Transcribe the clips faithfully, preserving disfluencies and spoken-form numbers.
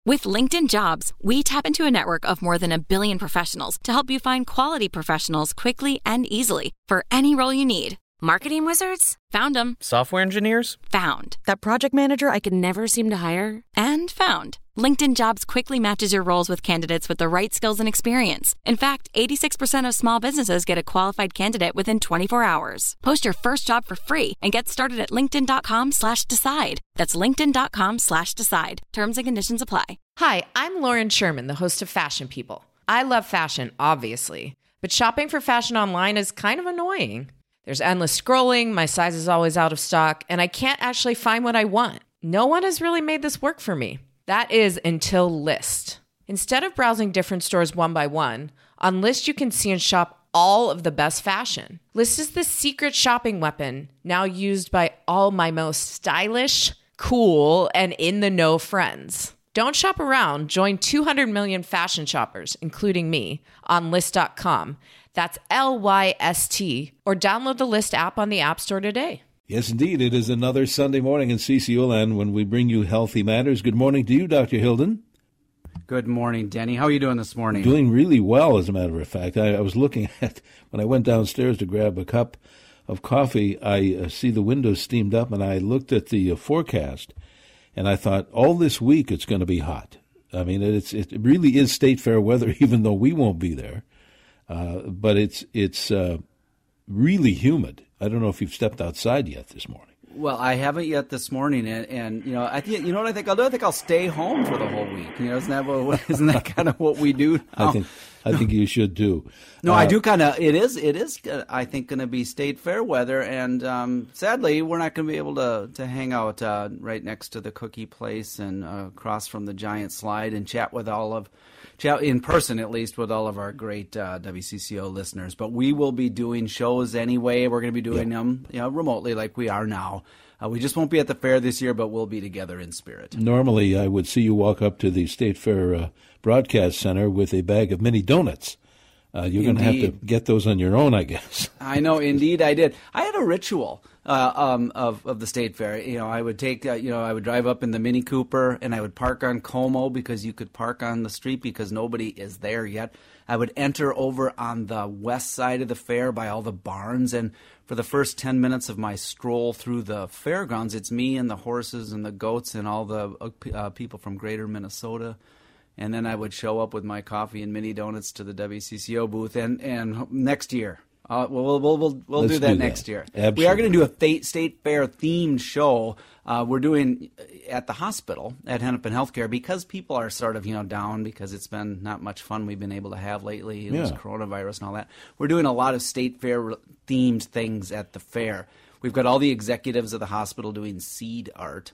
With LinkedIn Jobs, we tap into a network of more than a billion professionals to help you find quality professionals quickly and easily for any role you need. Marketing wizards? Found them. Software engineers? Found. That project manager I could never seem to hire? And found. LinkedIn Jobs quickly matches your roles with candidates with the right skills and experience. In fact, eighty-six percent of small businesses get a qualified candidate within twenty-four hours. Post your first job for free and get started at linkedin.com slash decide. That's linkedin.com slash decide. Terms and conditions apply. Hi, I'm Lauren Sherman, the host of Fashion People. I love fashion, obviously, but shopping for fashion online is kind of annoying. There's endless scrolling, my size is always out of stock, and I can't actually find what I want. No one has really made this work for me. That is until Lyst. Instead of browsing different stores one by one, on Lyst you can see and shop all of the best fashion. Lyst is the secret shopping weapon now used by all my most stylish, cool, and in-the-know friends. Don't shop around. Join two hundred million fashion shoppers, including me, on Lyst dot com. That's L Y S T, or download the Lyst app on the App Store today. Yes, indeed. It is another Sunday morning in C C O land when we bring you Healthy Matters. Good morning to you, Doctor Hilden. Good morning, Denny. How are you doing this morning? Doing really well, as a matter of fact. I, I was looking at, when I went downstairs to grab a cup of coffee, I uh, see the windows steamed up, and I looked at the uh, forecast, and I thought, all this week it's going to be hot. I mean, it's it really is state fair weather, even though we won't be there. Uh, but it's it's uh, really humid. I don't know if you've stepped outside yet this morning. Well, I haven't yet this morning, and, and you know, I think you know what I think I'll do. I think I'll stay home for the whole week. You know, isn't that what, isn't that kind of what we do now? I think I think you should do. No, uh, I do kind of. It is it is. Uh, I think going to be state fair weather, and um, sadly, we're not going to be able to to hang out uh, right next to the cookie place and uh, across from the giant slide and chat with all of. In person, at least, with all of our great uh, W C C O listeners. But we will be doing shows anyway. We're going to be doing yeah. them you know, remotely like we are now. Uh, we just won't be at the fair this year, but we'll be together in spirit. Normally, I would see you walk up to the State Fair uh, Broadcast Center with a bag of mini donuts. Uh, you're going to have to get those on your own, I guess. I know, indeed I did. I had a ritual uh, um, of of the state fair. You know, I would take, uh, you know, I would drive up in the Mini Cooper, and I would park on Como because you could park on the street because nobody is there yet. I would enter over on the west side of the fair by all the barns, and for the first ten minutes of my stroll through the fairgrounds, it's me and the horses and the goats and all the uh, people from greater Minnesota. And then I would show up with my coffee and mini donuts to the W C C O booth. And, and next year, uh, we'll we'll we'll, we'll do that do next that. year. Absolutely. We are going to do a th- state fair themed show. Uh, we're doing at the hospital at Hennepin Healthcare because people are sort of you know down because it's been not much fun we've been able to have lately. Yeah. There's coronavirus and all that. We're doing a lot of state fair themed things at the fair. We've got all the executives of the hospital doing seed art.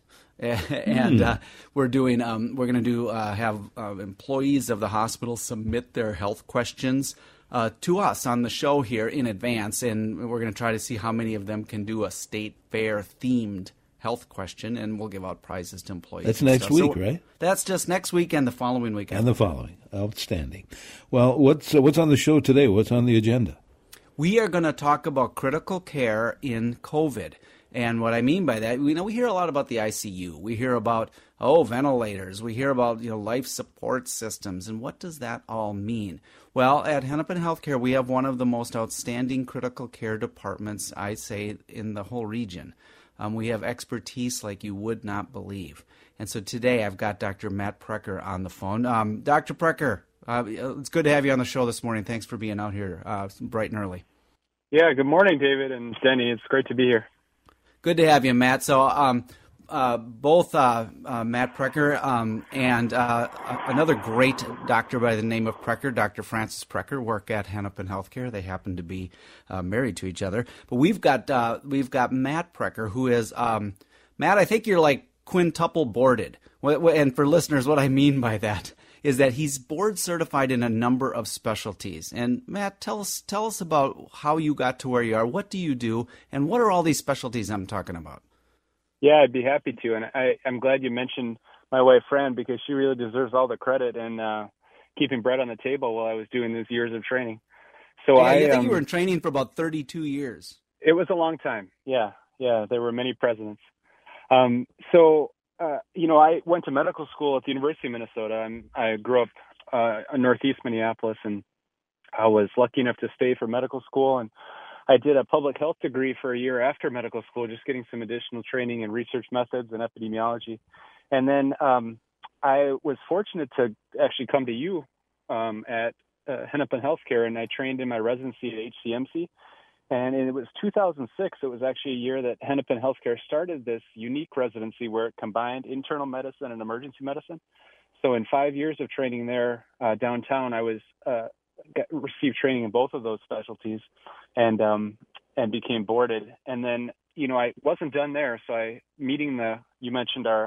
and uh, we're doing. Um, we're going to do uh, have uh, employees of the hospital submit their health questions uh, to us on the show here in advance, and we're going to try to see how many of them can do a state fair themed health question, and we'll give out prizes to employees. That's next stuff. week, so right? That's just next week and the following week. And the following, outstanding. Well, what's uh, what's on the show today? What's on the agenda? We are going to talk about critical care in COVID. And what I mean by that, we know we hear a lot about the I C U. We hear about, oh, ventilators. We hear about, you know, life support systems. And what does that all mean? Well, at Hennepin Healthcare, we have one of the most outstanding critical care departments, I say, in the whole region. Um, we have expertise like you would not believe. And so today I've got Doctor Matt Precker on the phone. Um, Doctor Precker, uh, it's good to have you on the show this morning. Thanks for being out here uh, bright and early. Yeah, good morning, David and Denny. It's great to be here. Good to have you, Matt. So um, uh, both uh, uh, Matt Precker um, and uh, another great doctor by the name of Precker, Doctor Francis Precker, work at Hennepin Healthcare. They happen to be uh, married to each other. But we've got uh, we've got Matt Precker, who is um, Matt. I think you're like quintuple boarded. And for listeners, what I mean by that is that he's board certified in a number of specialties. And Matt, tell us tell us about how you got to where you are. What do you do? And what are all these specialties I'm talking about? Yeah, I'd be happy to. And I, I'm glad you mentioned my wife, Fran, because she really deserves all the credit in uh, keeping bread on the table while I was doing these years of training. So yeah, I, I think um, you were in training for about thirty-two years. It was a long time. Yeah, yeah. There were many presidents. Um, so uh, you know, I went to medical school at the University of Minnesota. I'm, I grew up uh, in Northeast Minneapolis, and I was lucky enough to stay for medical school. And I did a public health degree for a year after medical school, just getting some additional training in research methods and epidemiology. And then um, I was fortunate to actually come to you um, at uh, Hennepin Healthcare, and I trained in my residency at H C M C. And it was two thousand six. It was actually a year that Hennepin Healthcare started this unique residency where it combined internal medicine and emergency medicine. So in five years of training there uh, downtown, I was uh, got, received training in both of those specialties, and um, and became boarded. And then, you know, I wasn't done there. So I meeting the you mentioned our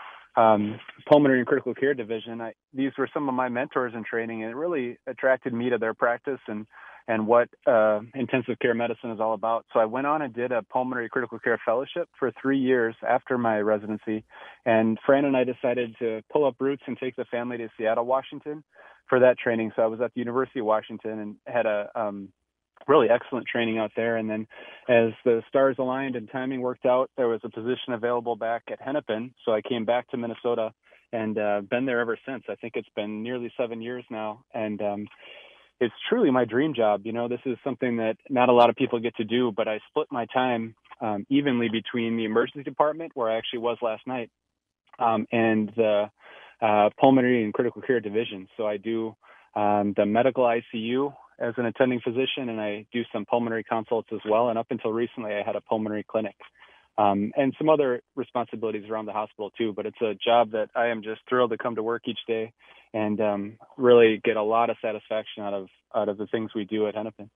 um, pulmonary and critical care division. I, these were some of my mentors in training, and it really attracted me to their practice and and what uh, intensive care medicine is all about. So I went on and did a pulmonary critical care fellowship for three years after my residency. And Fran and I decided to pull up roots and take the family to Seattle, Washington for that training. So I was at the University of Washington and had a um, really excellent training out there. And then as the stars aligned and timing worked out, there was a position available back at Hennepin. So I came back to Minnesota and uh, been there ever since. I think it's been nearly seven years now. And um, it's truly my dream job. You know, this is something that not a lot of people get to do, but I split my time um, evenly between the emergency department, where I actually was last night, um, and the uh, pulmonary and critical care division. So I do um, the medical I C U as an attending physician, and I do some pulmonary consults as well. And up until recently, I had a pulmonary clinic um, and some other responsibilities around the hospital too. But it's a job that I am just thrilled to come to work each day and um, really get a lot of satisfaction out of out of the things we do at Hennepin.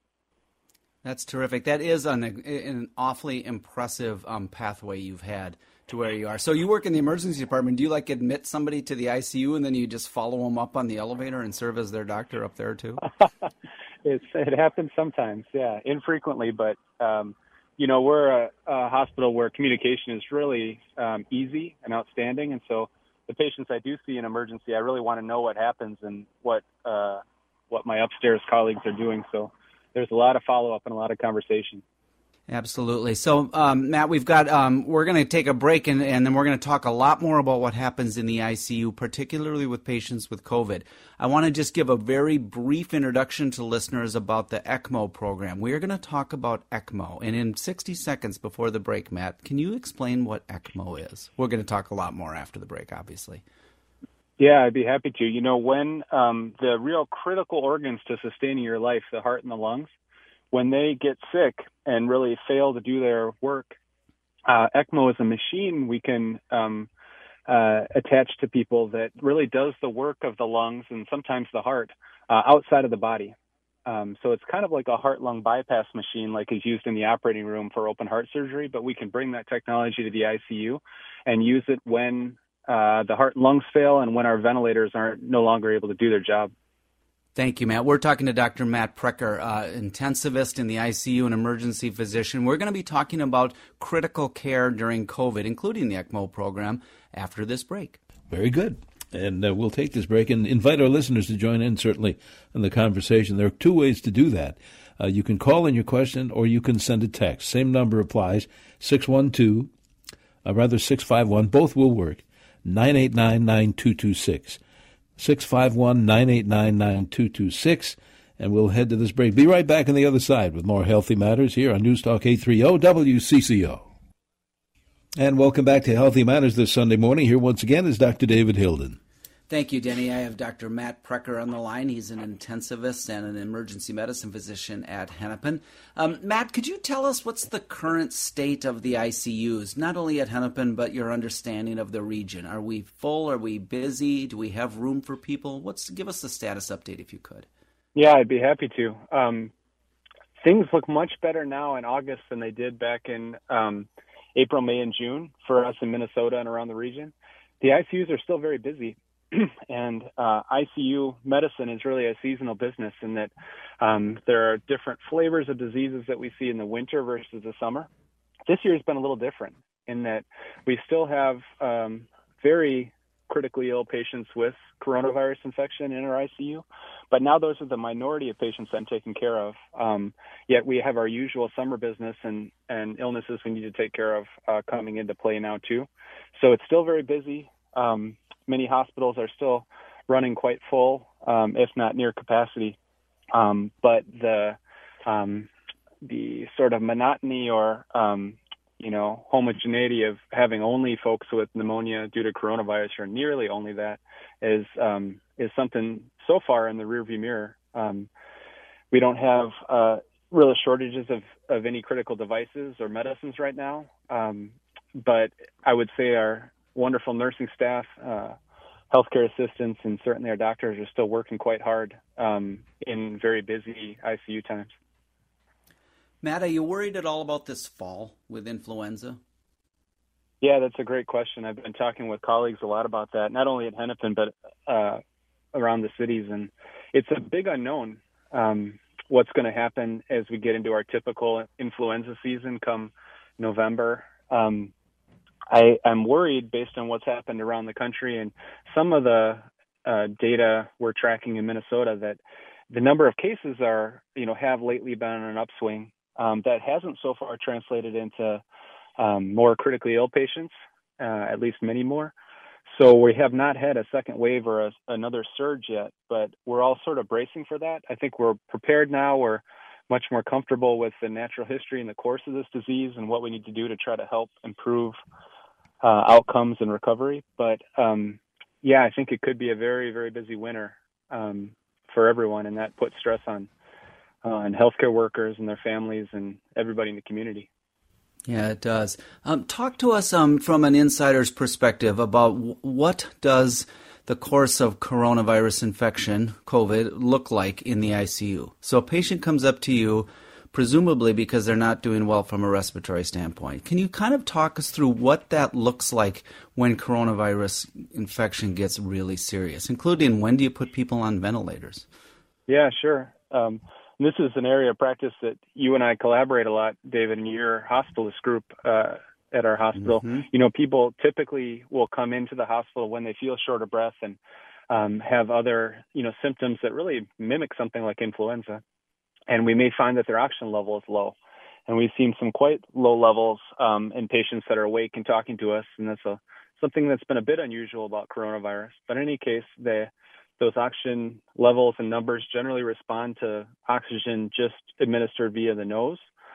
That's terrific. That is an, an awfully impressive um, pathway you've had to where you are. So you work in the emergency department. Do you like admit somebody to the I C U and then you just follow them up on the elevator and serve as their doctor up there too? it's, it happens sometimes, yeah, infrequently, but um, you know, we're a, a hospital where communication is really um, easy and outstanding, and so the patients I do see in emergency, I really want to know what happens and what uh, what my upstairs colleagues are doing. So there's a lot of follow-up and a lot of conversation. Absolutely. So, um, Matt, we've got um, we're going to take a break, and, and then we're going to talk a lot more about what happens in the I C U, particularly with patients with COVID. I want to just give a very brief introduction to listeners about the ECMO program. We are going to talk about ECMO, and in sixty seconds before the break, Matt, can you explain what ECMO is? We're going to talk a lot more after the break, obviously. Yeah, I'd be happy to. You know, when um, the real critical organs to sustaining your life, the heart and the lungs, when they get sick and really fail to do their work, uh, ECMO is a machine we can um, uh, attach to people that really does the work of the lungs and sometimes the heart uh, outside of the body. Um, so it's kind of like a heart-lung bypass machine like is used in the operating room for open heart surgery, but we can bring that technology to the I C U and use it when uh, the heart and lungs fail and when our ventilators aren't no longer able to do their job. Thank you, Matt. We're talking to Doctor Matt Precker, uh, intensivist in the I C U and emergency physician. We're going to be talking about critical care during COVID, including the ECMO program, after this break. Very good. And uh, we'll take this break and invite our listeners to join in, certainly, in the conversation. There are two ways to do that. Uh, you can call in your question or you can send a text. Same number applies, six one two, uh, rather six five one, both will work, nine eight nine, nine two two six. six five one, nine eight nine, nine two two six, and we'll head to this break. Be right back on the other side with more Healthy Matters here on News Talk eight thirty W C C O. And welcome back to Healthy Matters this Sunday morning. Here once again is Doctor David Hilden. Thank you, Denny. I have Doctor Matt Precker on the line. He's an intensivist and an emergency medicine physician at Hennepin. Um, Matt, could you tell us what's the current state of the I C Us, not only at Hennepin, but your understanding of the region? Are we full? Are we busy? Do we have room for people? What's give us the status update if you could. Yeah, I'd be happy to. Um, things look much better now in August than they did back in um, April, May, and June for us in Minnesota and around the region. The I C Us are still very busy. And uh, I C U medicine is really a seasonal business in that um, there are different flavors of diseases that we see in the winter versus the summer. This year has been a little different in that we still have um, very critically ill patients with coronavirus infection in our I C U, but now those are the minority of patients I'm taking care of. Um, yet we have our usual summer business and, and illnesses we need to take care of uh, coming into play now too. So it's still very busy. Um, many hospitals are still running quite full, um, if not near capacity. Um, but the um, the sort of monotony or um, you know homogeneity of having only folks with pneumonia due to coronavirus, or nearly only that, is um, is something so far in the rearview mirror. Um, we don't have uh, real shortages of, of any critical devices or medicines right now, um, but I would say our wonderful nursing staff, uh, healthcare assistants, and certainly our doctors are still working quite hard um, in very busy I C U times. Matt, are you worried at all about this fall with influenza? Yeah, that's a great question. I've been talking with colleagues a lot about that, not only at Hennepin, but uh, around the cities. And it's a big unknown um, what's going to happen as we get into our typical influenza season come November. Um, I, I'm worried based on what's happened around the country and some of the uh, data we're tracking in Minnesota that the number of cases are, you know, have lately been on an upswing. Um, that hasn't so far translated into um, more critically ill patients, uh, at least many more. So we have not had a second wave or a, another surge yet, but we're all sort of bracing for that. I think we're prepared now. We're much more comfortable with the natural history and the course of this disease and what we need to do to try to help improve uh, outcomes and recovery. But um, yeah, I think it could be a very, very busy winter um, for everyone, and that puts stress on on healthcare workers and their families and everybody in the community. Yeah, it does. Um, talk to us um, from an insider's perspective about w- what does the course of coronavirus infection, COVID, look like in the I C U? So a patient comes up to you, presumably because they're not doing well from a respiratory standpoint. Can you kind of talk us through what that looks like when coronavirus infection gets really serious, including when do you put people on ventilators? Yeah, sure. Um, This is an area of practice that you and I collaborate a lot, David, in your hospitalist group uh, at our hospital. Mm-hmm. You know, people typically will come into the hospital when they feel short of breath and um, have other, you know, symptoms that really mimic something like influenza. And we may find that their oxygen level is low. And we've seen some quite low levels um, in patients that are awake and talking to us. And that's a, something that's been a bit unusual about coronavirus. But in any case, they those oxygen levels and numbers generally respond to oxygen just administered via the nose.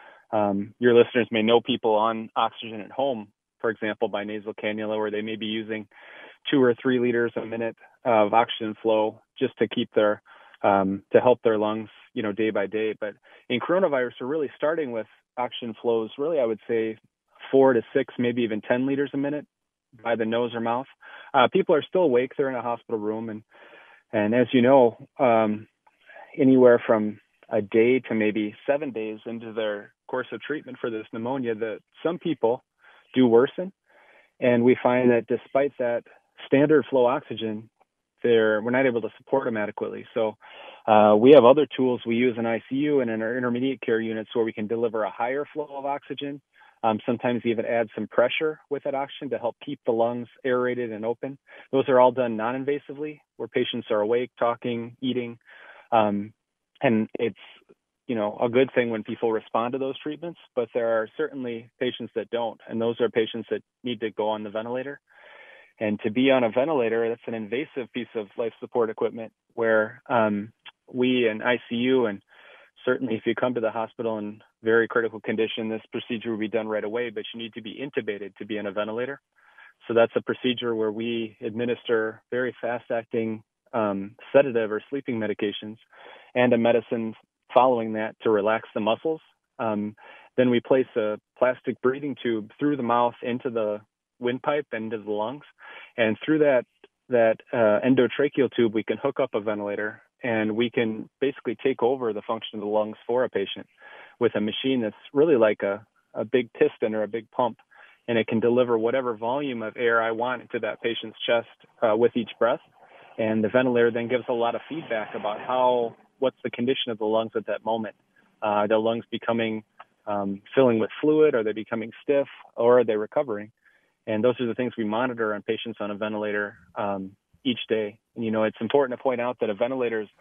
Um, your listeners may know people on oxygen at home, for example, by nasal cannula, where they may be using two or three liters a minute of oxygen flow just to keep their, um, to help their lungs, you know, day by day. But in coronavirus, we're really starting with oxygen flows, really, I would say four to six, maybe even ten liters a minute by the nose or mouth. Uh, people are still awake. They're in a hospital room. And And as you know, um, anywhere from a day to maybe seven days into their course of treatment for this pneumonia, that some people do worsen. And we find that despite that standard flow oxygen, they're, we're not able to support them adequately. So uh, we have other tools we use in I C U and in our intermediate care units where we can deliver a higher flow of oxygen. Um, sometimes even add some pressure with that oxygen to help keep the lungs aerated and open. Those are all done non-invasively, where patients are awake, talking, eating. Um, and it's, you know, a good thing when people respond to those treatments, but there are certainly patients that don't. And those are patients that need to go on the ventilator. And to be on a ventilator, that's an invasive piece of life support equipment where um, we in I C U, and certainly if you come to the hospital in very critical condition, this procedure will be done right away, but you need to be intubated to be on a ventilator. So that's a procedure where we administer very fast-acting um, sedative or sleeping medications and a medicine following that to relax the muscles. Um, then we place a plastic breathing tube through the mouth into the windpipe and into the lungs. And through that, that uh, endotracheal tube, we can hook up a ventilator, and we can basically take over the function of the lungs for a patient with a machine that's really like a, a big piston or a big pump. And it can deliver whatever volume of air I want into that patient's chest uh, with each breath. And the ventilator then gives a lot of feedback about how, what's the condition of the lungs at that moment. Uh, are the lungs becoming, um, filling with fluid? Are they becoming stiff, or are they recovering? And those are the things we monitor on patients on a ventilator um, each day. And, you know, it's important to point out that a ventilator is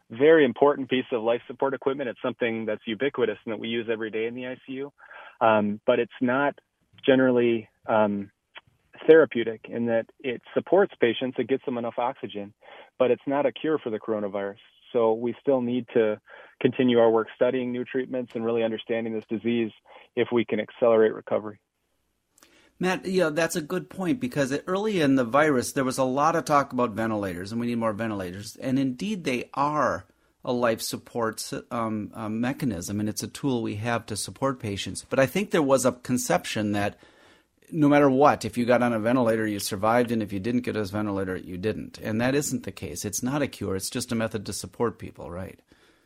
very important piece of life support equipment. It's something that's ubiquitous and that we use every day in the I C U. Um, but it's not generally um, therapeutic in that it supports patients, it gets them enough oxygen, but it's not a cure for the coronavirus. So we still need to continue our work studying new treatments and really understanding this disease if we can accelerate recovery. Matt, yeah, that's a good point, because early in the virus, there was a lot of talk about ventilators, and we need more ventilators. And indeed, they are a life support um, uh, mechanism, and it's a tool we have to support patients. But I think there was a conception that no matter what, if you got on a ventilator, you survived, and if you didn't get a ventilator, you didn't. And that isn't the case. It's not a cure. It's just a method to support people, right?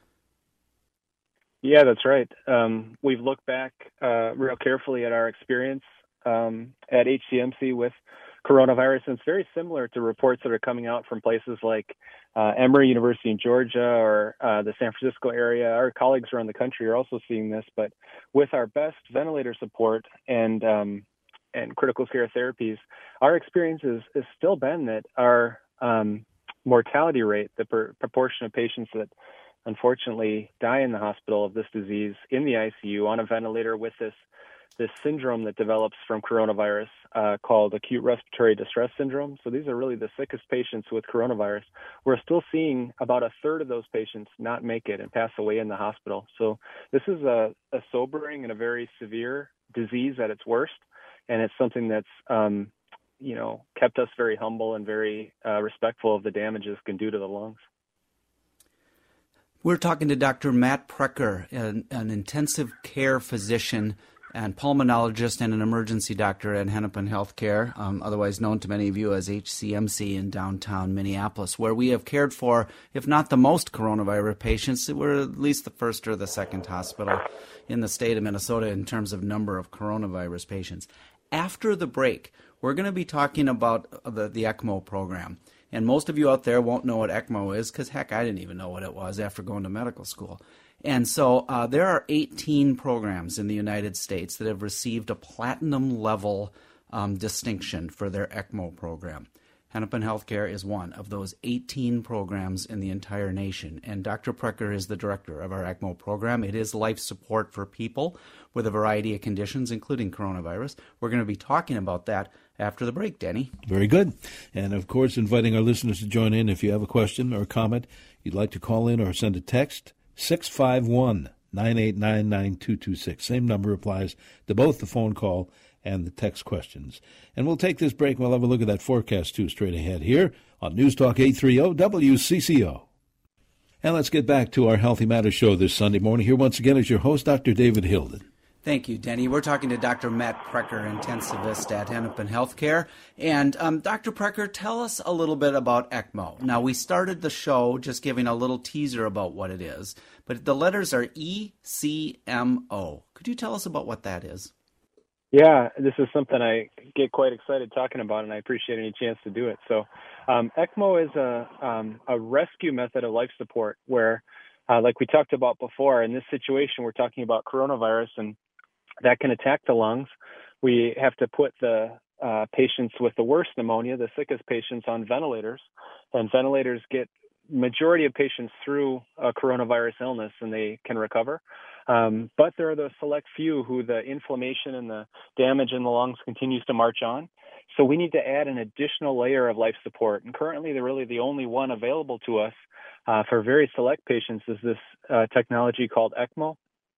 Yeah, that's right. Um, we've looked back uh, real carefully at our experience um, at H C M C with coronavirus, and it's very similar to reports that are coming out from places like uh, Emory University in Georgia or uh, the San Francisco area. Our colleagues around the country are also seeing this, but with our best ventilator support and um, and critical care therapies, our experience has, has still been that our um, mortality rate, the per- proportion of patients that unfortunately die in the hospital of this disease in the I C U on a ventilator with this this syndrome that develops from coronavirus uh, called acute respiratory distress syndrome. So these are really the sickest patients with coronavirus. We're still seeing about a third of those patients not make it and pass away in the hospital. So this is a, a sobering and a very severe disease at its worst. And it's something that's, um, you know, kept us very humble and very uh, respectful of the damages it can do to the lungs. We're talking to Doctor Matt Precker, an, an intensive care physician and pulmonologist and an emergency doctor at Hennepin Healthcare, um, otherwise known to many of you as H C M C in downtown Minneapolis, where we have cared for, if not the most coronavirus patients, we're at least the first or the second hospital in the state of Minnesota in terms of number of coronavirus patients. After the break, we're going to be talking about the, the ECMO program. And most of you out there won't know what ECMO is because, heck, I didn't even know what it was after going to medical school. And so uh, there are eighteen programs in the United States that have received a platinum level um, distinction for their ECMO program. Hennepin Healthcare is one of those eighteen programs in the entire nation. And Doctor Precker is the director of our ECMO program. It is life support for people with a variety of conditions, including coronavirus. We're going to be talking about that after the break, Denny. Very good. And, of course, inviting our listeners to join in. If you have a question or a comment you'd like to call in or send a text, six five one, nine eight nine, nine two two six. Same number applies to both the phone call and the text questions. And we'll take this break. We'll have a look at that forecast, too, straight ahead here on News Talk eight thirty W C C O. And let's get back to our Healthy Matters show this Sunday morning. Here once again is your host, Doctor David Hilden. Thank you, Denny. We're talking to Doctor Matt Precker, intensivist at Hennepin Healthcare. And um, Doctor Precker, tell us a little bit about ECMO. Now, we started the show just giving a little teaser about what it is, but the letters are E C M O. Could you tell us about what that is? Yeah, this is something I get quite excited talking about, and I appreciate any chance to do it. So um, ECMO is a, um, a rescue method of life support where, uh, like we talked about before, in this situation, we're talking about coronavirus, and that can attack the lungs. We have to put the uh, patients with the worst pneumonia, the sickest patients, on ventilators, and ventilators get majority of patients through a coronavirus illness and they can recover. Um, but there are the select few who the inflammation and the damage in the lungs continues to march on. So we need to add an additional layer of life support. And currently, they're really the only one available to us uh, for very select patients is this uh, technology called ECMO.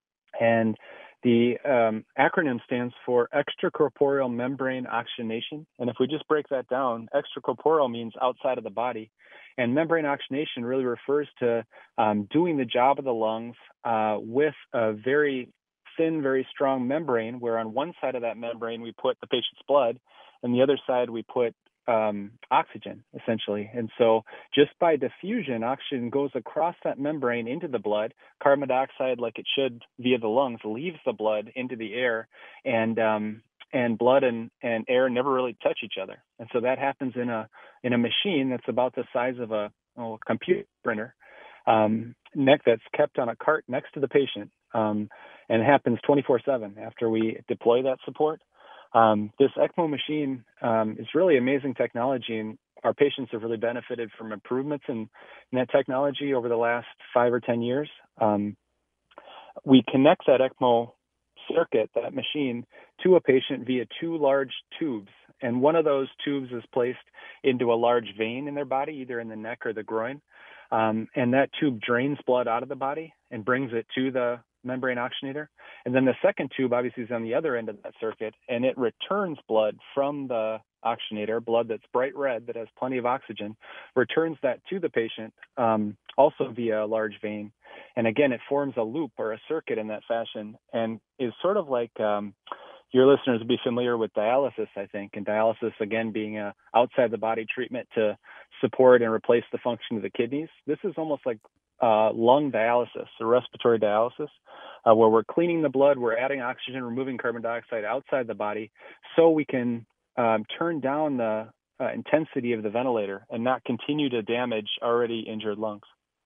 And the um, acronym stands for extracorporeal membrane oxygenation. And if we just break that down, extracorporeal means outside of the body. And membrane oxygenation really refers to um, doing the job of the lungs uh, with a very thin, very strong membrane, where on one side of that membrane we put the patient's blood, and the other side we put um, oxygen, essentially. And so just by diffusion, oxygen goes across that membrane into the blood. Carbon dioxide, like it should via the lungs, leaves the blood into the air, and um, and blood and, and air never really touch each other. And so that happens in a in a machine that's about the size of a, oh, a computer printer, um, neck that's kept on a cart next to the patient, um, and it happens twenty-four seven after we deploy that support. Um, this ECMO machine um, is really amazing technology, and our patients have really benefited from improvements in, in that technology over the last five or ten years. Um, we connect that ECMO circuit, that machine, to a patient via two large tubes. And one of those tubes is placed into a large vein in their body, either in the neck or the groin. Um, and that tube drains blood out of the body and brings it to the membrane oxygenator. And then the second tube obviously is on the other end of that circuit, and it returns blood from the oxygenator, blood that's bright red that has plenty of oxygen, returns that to the patient, um, also via a large vein. And again, it forms a loop or a circuit in that fashion, and is sort of like um, your listeners will be familiar with dialysis, I think, and dialysis, again, being a outside the body treatment to support and replace the function of the kidneys. This is almost like uh, lung dialysis or respiratory dialysis, uh, where we're cleaning the blood, we're adding oxygen, removing carbon dioxide outside the body so we can um, turn down the uh, intensity of the ventilator and not continue to damage already injured lungs.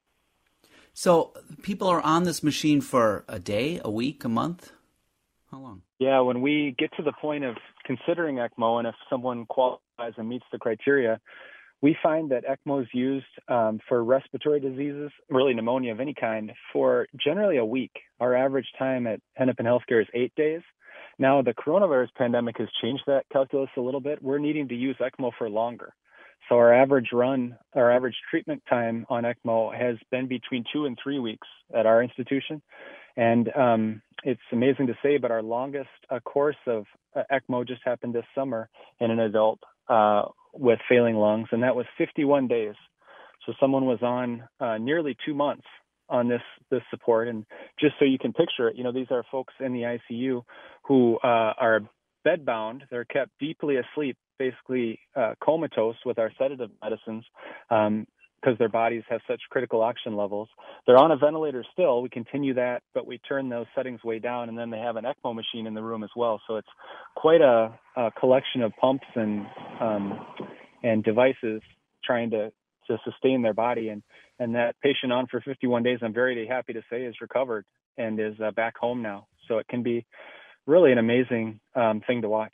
So people are on this machine for a day, a week, a month? How long? Yeah, when we get to the point of considering ECMO, and if someone qualifies and meets the criteria, we find that ECMO is used um, for respiratory diseases, really pneumonia of any kind, for generally a week. Our average time at Hennepin Healthcare is eight days. Now, the coronavirus pandemic has changed that calculus a little bit. We're needing to use ECMO for longer. So our average run, our average treatment time on ECMO has been between two and three weeks at our institution. And um, it's amazing to say, but our longest uh, course of uh, ECMO just happened this summer in an adult uh, with failing lungs, and that was fifty-one days. So someone was on uh, nearly two months on this this support. And just so you can picture it, you know, these are folks in the I C U who uh, are bedbound. They're kept deeply asleep, basically uh, comatose with our sedative medicines, um, because their bodies have such critical oxygen levels. They're on a ventilator still. We continue that, but we turn those settings way down, and then they have an ECMO machine in the room as well. So it's quite a, a collection of pumps and um, and devices trying to, to sustain their body. And, and that patient on for fifty-one days, I'm very happy to say, is recovered and is uh, back home now. So it can be really an amazing um, thing to watch.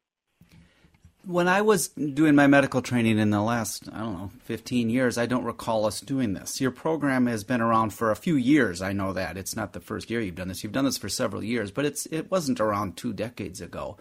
When I was doing my medical training in the last, I don't know, fifteen years, I don't recall us doing this. Your program has been around for a few years. I know that. It's not the first year you've done this. You've done this for several years, but it's it wasn't around two decades ago.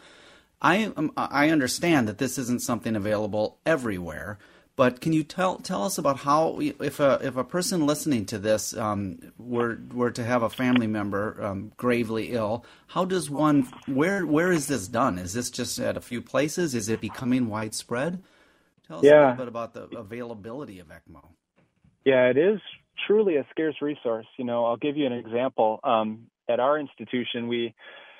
I um, I understand that this isn't something available everywhere, but can you tell tell us about how, if a if a person listening to this um, were were to have a family member um, gravely ill, how does one where where is this done? Is this just at a few places? Is it becoming widespread? Tell us yeah. a little bit about the availability of ECMO. Yeah, it is truly a scarce resource. You know, I'll give you an example. Um, at our institution, we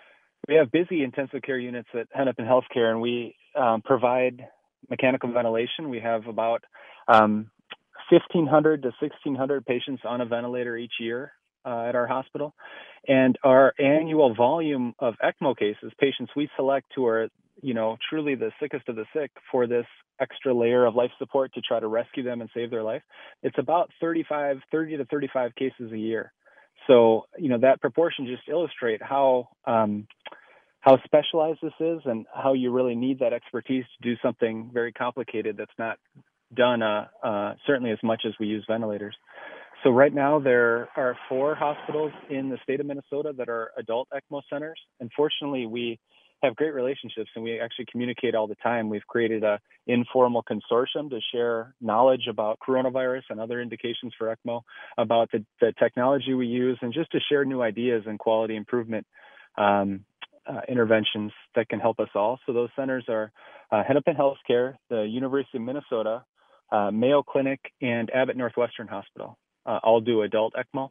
we have busy intensive care units at Hennepin Healthcare, and we um, provide mechanical ventilation. We have about um, fifteen hundred to sixteen hundred patients on a ventilator each year uh, at our hospital. And our annual volume of ECMO cases, patients we select who are, you know, truly the sickest of the sick for this extra layer of life support to try to rescue them and save their life, it's about thirty-five, thirty to thirty-five cases a year. So, you know, that proportion just illustrate how um, how specialized this is and how you really need that expertise to do something very complicated that's not done uh, uh, certainly as much as we use ventilators. So right now there are four hospitals in the state of Minnesota that are adult ECMO centers. And fortunately, we have great relationships and we actually communicate all the time. We've created a informal consortium to share knowledge about coronavirus and other indications for ECMO, about the, the technology we use, and just to share new ideas and quality improvement um, Uh, interventions that can help us all. So those centers are uh, Hennepin Healthcare, the University of Minnesota, uh, Mayo Clinic, and Abbott Northwestern Hospital. Uh, all do adult ECMO.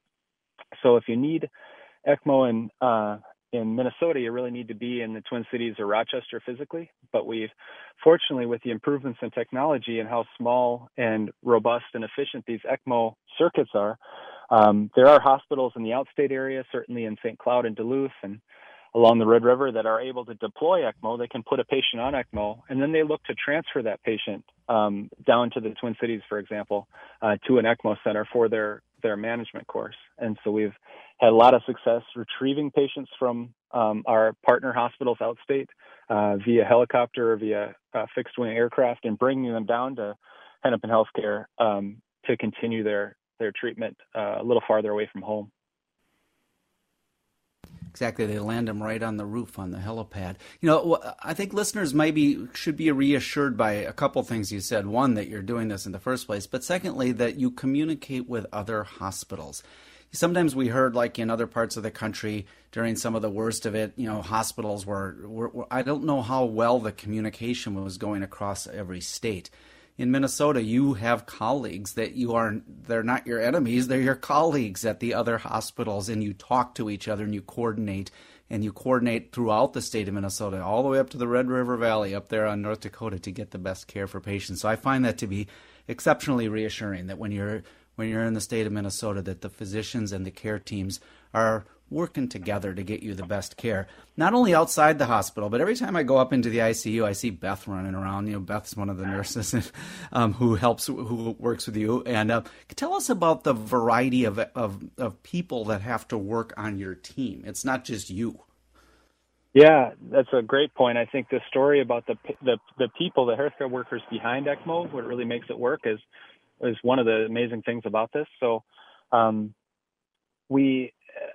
So if you need ECMO in uh, in Minnesota, you really need to be in the Twin Cities or Rochester physically. But we've, fortunately, with the improvements in technology and how small and robust and efficient these ECMO circuits are, um, there are hospitals in the outstate area, certainly in Saint Cloud and Duluth, and along the Red River that are able to deploy ECMO. They can put a patient on ECMO, and then they look to transfer that patient um, down to the Twin Cities, for example, uh, to an ECMO center for their, their management course. And so we've had a lot of success retrieving patients from um, our partner hospitals outstate uh, via helicopter or via uh, fixed-wing aircraft and bringing them down to Hennepin Healthcare um, to continue their, their treatment uh, a little farther away from home. Exactly. They land them right on the roof on the helipad. You know, I think listeners maybe should be reassured by a couple things you said. One, that you're doing this in the first place, but secondly, that you communicate with other hospitals. Sometimes we heard, like in other parts of the country during some of the worst of it, you know, hospitals were, were, were I don't know how well the communication was going across every state. In Minnesota, you have colleagues that you are, they're not your enemies, they're your colleagues at the other hospitals, and you talk to each other and you coordinate, and you coordinate throughout the state of Minnesota, all the way up to the Red River Valley up there on North Dakota to get the best care for patients. So I find that to be exceptionally reassuring, that when you're when you're in the state of Minnesota, that the physicians and the care teams are working together to get you the best care, not only outside the hospital, but every time I go up into the I C U, I see Beth running around. You know, Beth's one of the nurses um, who helps, who works with you. And uh, tell us about the variety of, of of people that have to work on your team. It's not just you. Yeah, that's a great point. I think the story about the the, the people, the healthcare workers behind ECMO, what really makes it work is is one of the amazing things about this. So um, we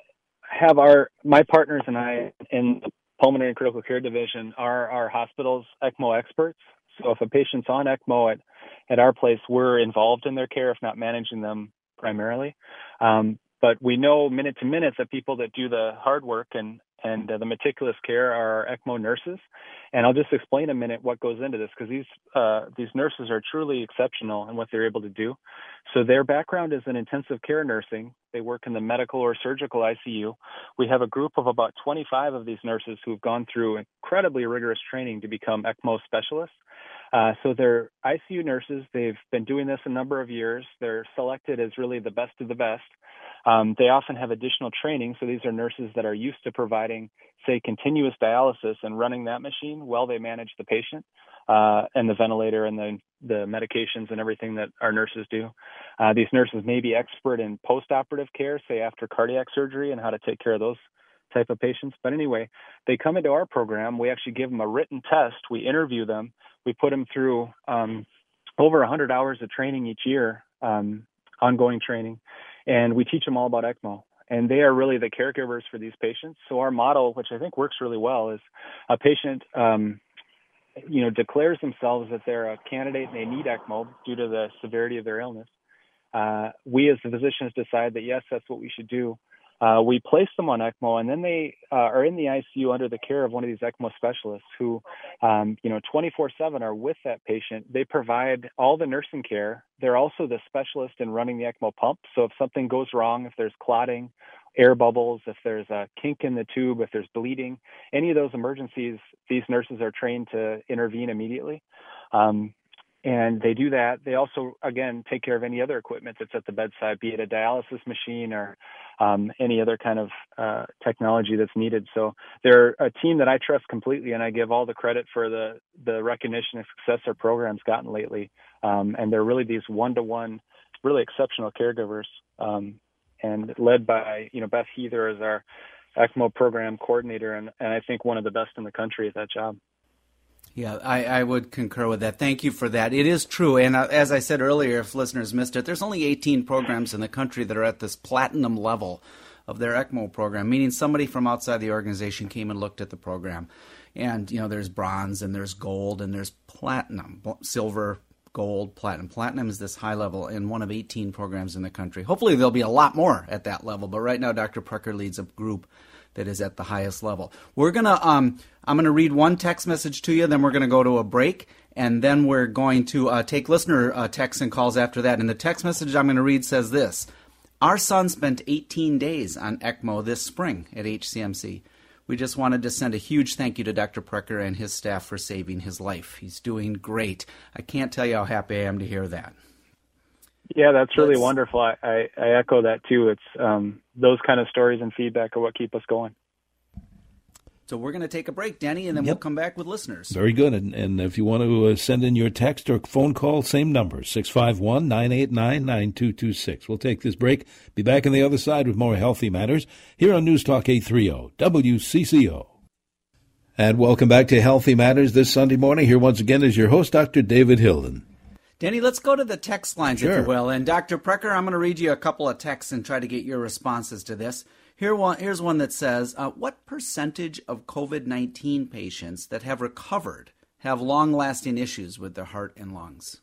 have our, my partners and I in the pulmonary and critical care division are our hospital's ECMO experts. So if a patient's on ECMO at, at our place, we're involved in their care, if not managing them primarily. Um, but we know minute to minute that people that do the hard work and, and uh, the meticulous care are our ECMO nurses. And I'll just explain a minute what goes into this, because these uh, these nurses are truly exceptional in what they're able to do. So their background is in intensive care nursing. They work in the medical or surgical I C U. We have a group of about twenty-five of these nurses who've gone through incredibly rigorous training to become ECMO specialists. Uh, so they're I C U nurses. They've been doing this a number of years. They're selected as really the best of the best. Um, they often have additional training. So these are nurses that are used to providing, say, continuous dialysis and running that machine while they manage the patient uh, and the ventilator and the, the medications and everything that our nurses do. Uh, these nurses may be expert in post-operative care, say after cardiac surgery, and how to take care of those type of patients. But anyway, they come into our program. We actually give them a written test. We interview them. We put them through um, over one hundred hours of training each year, um, ongoing training, and we teach them all about ECMO. And they are really the caregivers for these patients. So our model, which I think works really well, is a patient, um, you know, declares themselves that they're a candidate and they need ECMO due to the severity of their illness. Uh, we as the physicians decide that, yes, that's what we should do. Uh, we place them on ECMO, and then they uh, are in the I C U under the care of one of these ECMO specialists who, um, you know, twenty-four seven are with that patient. They provide all the nursing care. They're also the specialist in running the ECMO pump. So if something goes wrong, if there's clotting, air bubbles, if there's a kink in the tube, if there's bleeding, any of those emergencies, these nurses are trained to intervene immediately. Um, And they do that. They also, again, take care of any other equipment that's at the bedside, be it a dialysis machine or um, any other kind of uh, technology that's needed. So they're a team that I trust completely, and I give all the credit for the, the recognition and success our program's gotten lately. Um, and they're really these one-to-one, really exceptional caregivers, um, and led by, you know, Beth Heather as our ECMO program coordinator, and, and I think one of the best in the country at that job. Yeah, I, I would concur with that. Thank you for that. It is true. And uh, as I said earlier, if listeners missed it, there's only eighteen programs in the country that are at this platinum level of their ECMO program, meaning somebody from outside the organization came and looked at the program. And, you know, there's bronze and there's gold and there's platinum, silver, gold, platinum. Platinum is this high level in one of eighteen programs in the country. Hopefully there'll be a lot more at that level. But right now, Doctor Prucker leads a group that is at the highest level. We're gonna, um, I'm gonna read one text message to you, then we're gonna go to a break, and then we're going to uh, take listener uh, texts and calls after that. And the text message I'm gonna read says this: Our son spent eighteen days on ECMO this spring at H C M C. We just wanted to send a huge thank you to Doctor Prucker and his staff for saving his life. He's doing great. I can't tell you how happy I am to hear that. Yeah, that's really Let's, wonderful. I, I, I echo that too. It's um, those kind of stories and feedback are what keep us going. So we're going to take a break, Danny, and then yep. we'll come back with listeners. Very good. And, and if you want to uh, send in your text or phone call, same number, six five one, nine eight nine, nine two two six. We'll take this break. Be back on the other side with more Healthy Matters here on News Talk eight thirty W C C O. And welcome back to Healthy Matters this Sunday morning. Here once again is your host, Doctor David Hilden. Danny, let's go to the text lines, Sure. if you will. And Doctor Precker, I'm going to read you a couple of texts and try to get your responses to this. Here one, here's one that says, uh, what percentage of COVID nineteen patients that have recovered have long-lasting issues with their heart and lungs?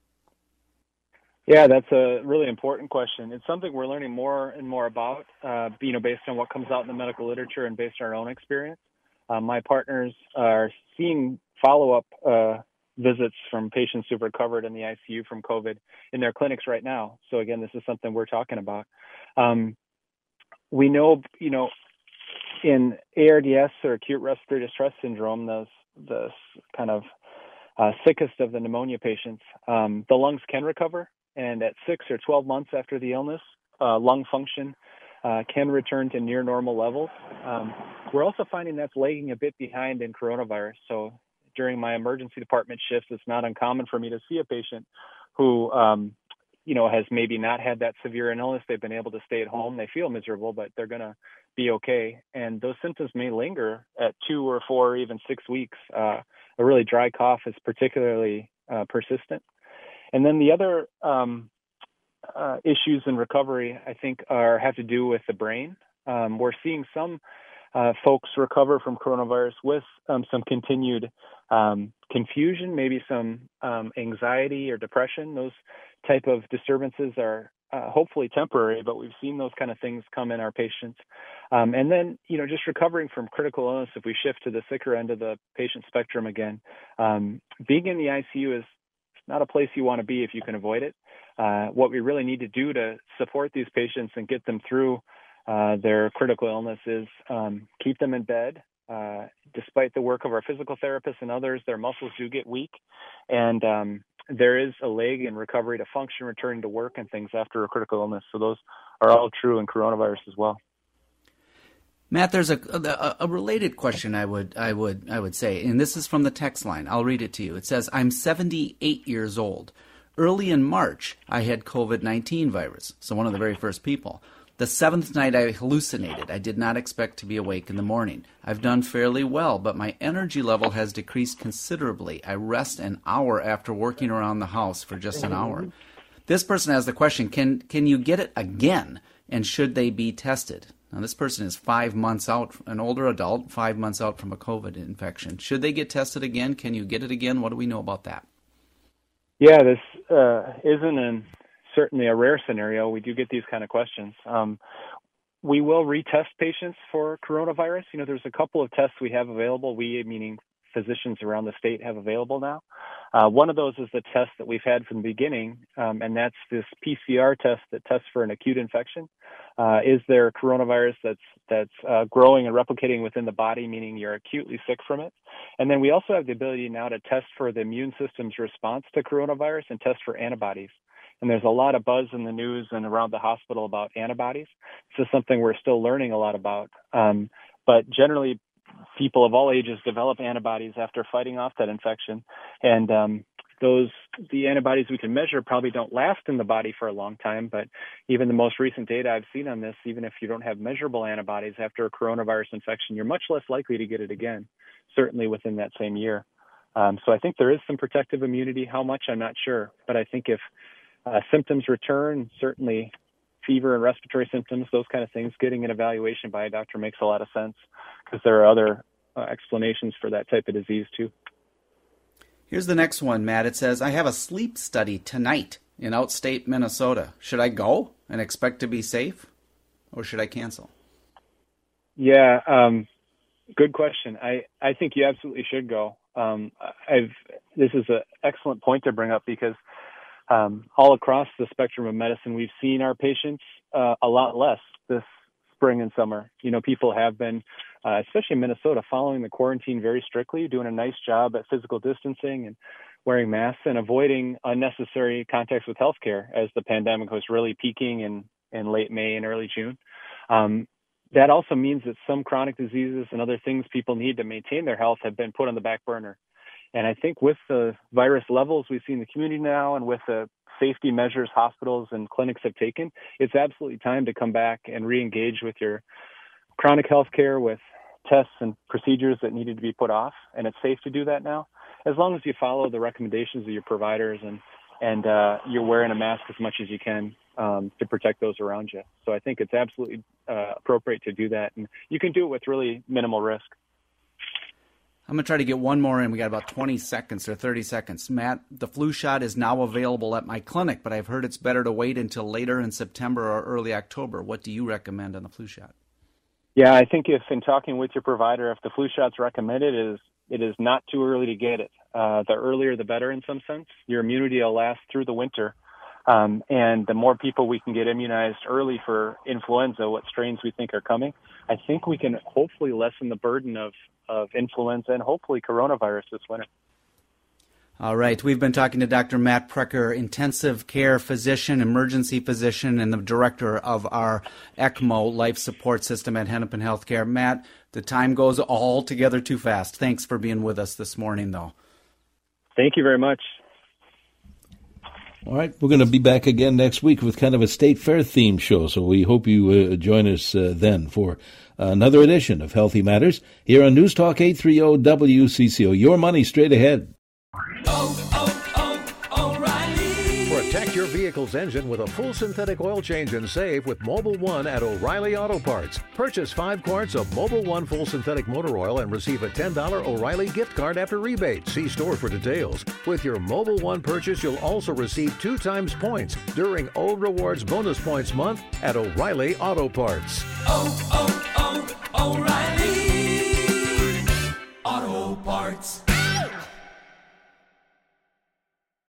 Yeah, that's a really important question. It's something we're learning more and more about, uh, you know, based on what comes out in the medical literature and based on our own experience. Uh, my partners are seeing follow-up uh, visits from patients who've recovered in the I C U from COVID in their clinics right now. So again, this is something we're talking about. Um, we know, you know, in A R D S or acute respiratory distress syndrome, those the kind of uh, sickest of the pneumonia patients, um, the lungs can recover. And at six or twelve months after the illness, uh, lung function uh, can return to near normal levels. Um, we're also finding that's lagging a bit behind in coronavirus. So during my emergency department shifts, it's not uncommon for me to see a patient who, um, you know, has maybe not had that severe an illness. They've been able to stay at home. They feel miserable, but they're going to be okay. And those symptoms may linger at two or four or even six weeks. Uh, a really dry cough is particularly uh, persistent. And then the other um, uh, issues in recovery, I think, are have to do with the brain. Um, we're seeing some uh, folks recover from coronavirus with um, some continued um, confusion, maybe some um, anxiety or depression. Those type of disturbances are uh, hopefully temporary, but we've seen those kind of things come in our patients. Um, and then, you know, just recovering from critical illness, if we shift to the sicker end of the patient spectrum again, um, being in the I C U is not a place you want to be if you can avoid it. Uh, what we really need to do to support these patients and get them through uh, their critical illness is um, keep them in bed. Uh, despite the work of our physical therapists and others, their muscles do get weak. And um, there is a lag in recovery to function, returning to work and things after a critical illness. So those are all true in coronavirus as well. Matt, there's a, a, a related question I would I would I would say, and this is from the text line. I'll read it to you. It says, I'm seventy-eight years old. Early in March, I had COVID nineteen virus, so one of the very first people. The seventh night I hallucinated. I did not expect to be awake in the morning. I've done fairly well, but my energy level has decreased considerably. I rest an hour after working around the house for just an hour. This person has the question, can can you get it again, and should they be tested? Now, this person is five months out, an older adult, five months out from a COVID infection. Should they get tested again? Can you get it again? What do we know about that? Yeah, this uh, isn't an, certainly a rare scenario. We do get these kind of questions. Um, we will retest patients for coronavirus. You know, there's a couple of tests we have available. We, meaning physicians around the state, have available now. Uh, one of those is the test that we've had from the beginning, um, and that's this P C R test that tests for an acute infection. Uh, is there coronavirus that's that's uh, growing and replicating within the body, meaning you're acutely sick from it? And then we also have the ability now to test for the immune system's response to coronavirus and test for antibodies. And there's a lot of buzz in the news and around the hospital about antibodies. This is something we're still learning a lot about. Um, but generally, people of all ages develop antibodies after fighting off that infection. And um, those, the antibodies we can measure probably don't last in the body for a long time, but even the most recent data I've seen on this, even if you don't have measurable antibodies after a coronavirus infection, you're much less likely to get it again, certainly within that same year. Um, so I think there is some protective immunity. How much, I'm not sure. But I think if uh, symptoms return, certainly fever and respiratory symptoms, those kind of things, getting an evaluation by a doctor makes a lot of sense because there are other uh, explanations for that type of disease too. Here's the next one, Matt. It says, I have a sleep study tonight in outstate Minnesota. Should I go and expect to be safe, or should I cancel? Yeah, um, good question. I, I think you absolutely should go. Um, I've this is an excellent point to bring up because um, all across the spectrum of medicine, we've seen our patients uh, a lot less this spring and summer. You know, people have been, uh, especially in Minnesota, following the quarantine very strictly, doing a nice job at physical distancing and wearing masks and avoiding unnecessary contacts with healthcare as the pandemic was really peaking in, in late May and early June. Um, that also means that some chronic diseases and other things people need to maintain their health have been put on the back burner. And I think with the virus levels we see in the community now and with the safety measures hospitals and clinics have taken, it's absolutely time to come back and re-engage with your chronic health care with tests and procedures that needed to be put off. And it's safe to do that now, as long as you follow the recommendations of your providers and, and uh, you're wearing a mask as much as you can um, to protect those around you. So I think it's absolutely uh, appropriate to do that. And you can do it with really minimal risk. I'm going to try to get one more in. We got about twenty seconds or thirty seconds. Matt, the flu shot is now available at my clinic, but I've heard it's better to wait until later in September or early October. What do you recommend on the flu shot? Yeah, I think if in talking with your provider, if the flu shot's recommended, it is, it is not too early to get it. Uh, the earlier the better in some sense. Your immunity will last through the winter. Um, and the more people we can get immunized early for influenza, what strains we think are coming, I think we can hopefully lessen the burden of, of influenza and hopefully coronavirus this winter. All right. We've been talking to Doctor Matt Precker, intensive care physician, emergency physician, and the director of our ECMO life support system at Hennepin Healthcare. Matt, the time goes all together too fast. Thanks for being with us this morning, though. Thank you very much. All right, we're going to be back again next week with kind of a state fair themed show, so we hope you uh, join us uh, then for another edition of Healthy Matters here on News Talk eight thirty W C C O. Your money straight ahead. Oh, oh, oh, O'Reilly. Protect your vehicle's engine with a full synthetic oil change and save with Mobil one at O'Reilly Auto Parts. Purchase five quarts of Mobil one full synthetic motor oil and receive a ten dollars O'Reilly gift card after rebate. See store for details. With your Mobil one purchase, you'll also receive two times points during O Rewards Bonus Points Month at O'Reilly Auto Parts. Oh, oh, oh, O'Reilly.